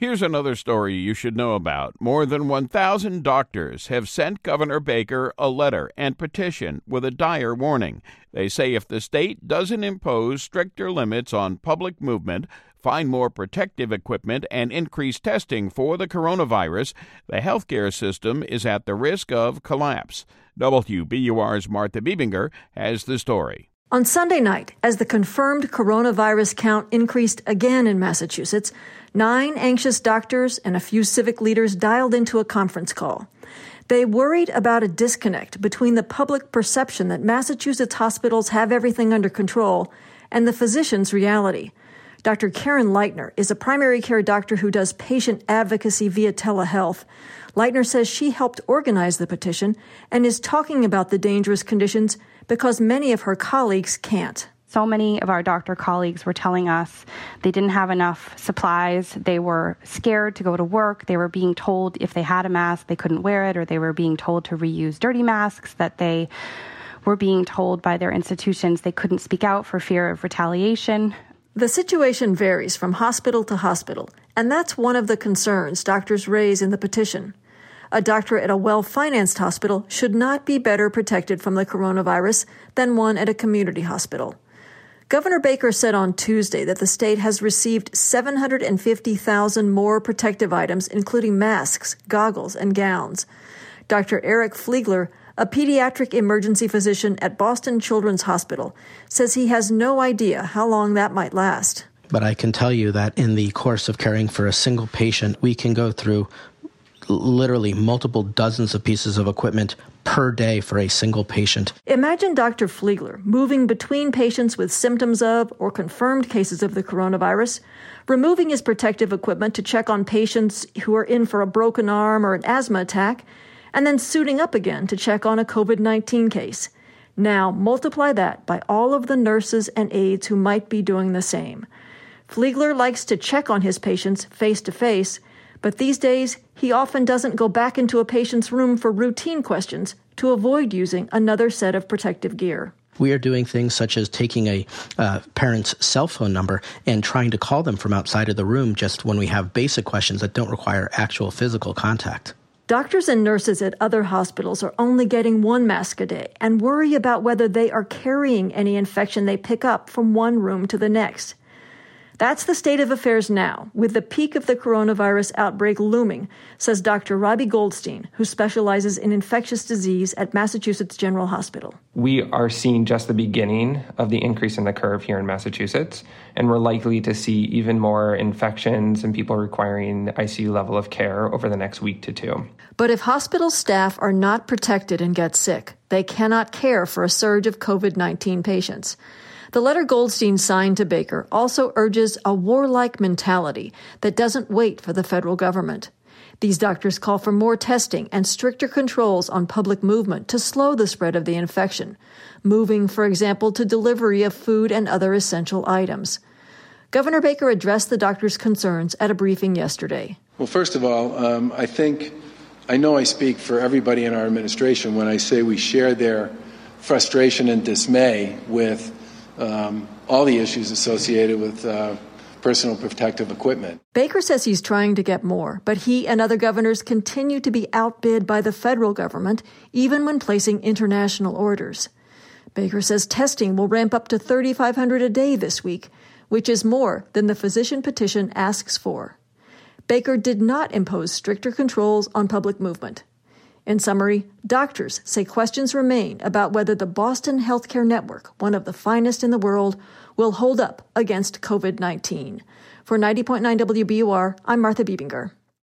Here's another story you should know about. More than 1,000 doctors have sent Governor Baker a letter and petition with a dire warning. They say if the state doesn't impose stricter limits on public movement, find more protective equipment, and increase testing for the coronavirus, the healthcare system is at the risk of collapse. WBUR's Martha Biebinger has the story. On Sunday night, as the confirmed coronavirus count increased again in Massachusetts, 9 anxious doctors and a few civic leaders dialed into a conference call. They worried about a disconnect between the public perception that Massachusetts hospitals have everything under control and the physicians' reality. Dr. Karen Leitner is a primary care doctor who does patient advocacy via telehealth. Leitner says she helped organize the petition and is talking about the dangerous conditions because many of her colleagues can't. So many of our doctor colleagues were telling us they didn't have enough supplies. They were scared to go to work. They were being told if they had a mask, they couldn't wear it, or they were being told to reuse dirty masks, that they were being told by their institutions they couldn't speak out for fear of retaliation. The situation varies from hospital to hospital, and that's one of the concerns doctors raise in the petition. A doctor at a well-financed hospital should not be better protected from the coronavirus than one at a community hospital. Governor Baker said on Tuesday that the state has received 750,000 more protective items, including masks, goggles, and gowns. Dr. Eric Fliegler, a pediatric emergency physician at Boston Children's Hospital, says he has no idea how long that might last. But I can tell you that in the course of caring for a single patient, we can go through literally multiple dozens of pieces of equipment per day for a single patient. Imagine Dr. Fliegler moving between patients with symptoms of or confirmed cases of the coronavirus, removing his protective equipment to check on patients who are in for a broken arm or an asthma attack, and then suiting up again to check on a COVID-19 case. Now multiply that by all of the nurses and aides who might be doing the same. Fliegler likes to check on his patients face-to-face, but these days, he often doesn't go back into a patient's room for routine questions to avoid using another set of protective gear. We are doing things such as taking a parent's cell phone number and trying to call them from outside of the room just when we have basic questions that don't require actual physical contact. Doctors and nurses at other hospitals are only getting 1 mask a day and worry about whether they are carrying any infection they pick up from one room to the next. That's the state of affairs now, with the peak of the coronavirus outbreak looming, says Dr. Robbie Goldstein, who specializes in infectious disease at Massachusetts General Hospital. We are seeing just the beginning of the increase in the curve here in Massachusetts, and we're likely to see even more infections and people requiring ICU level of care over the next week to 2. But if hospital staff are not protected and get sick, they cannot care for a surge of COVID-19 patients. The letter Goldstein signed to Baker also urges a warlike mentality that doesn't wait for the federal government. These doctors call for more testing and stricter controls on public movement to slow the spread of the infection, moving, for example, to delivery of food and other essential items. Governor Baker addressed the doctors' concerns at a briefing yesterday. Well, first of all, I know I speak for everybody in our administration when I say we share their frustration and dismay with all the issues associated with personal protective equipment. Baker says he's trying to get more, but he and other governors continue to be outbid by the federal government, even when placing international orders. Baker says testing will ramp up to 3,500 a day this week, which is more than the physician petition asks for. Baker did not impose stricter controls on public movement. In summary, doctors say questions remain about whether the Boston Healthcare Network, one of the finest in the world, will hold up against COVID-19. For 90.9 WBUR, I'm Martha Biebinger.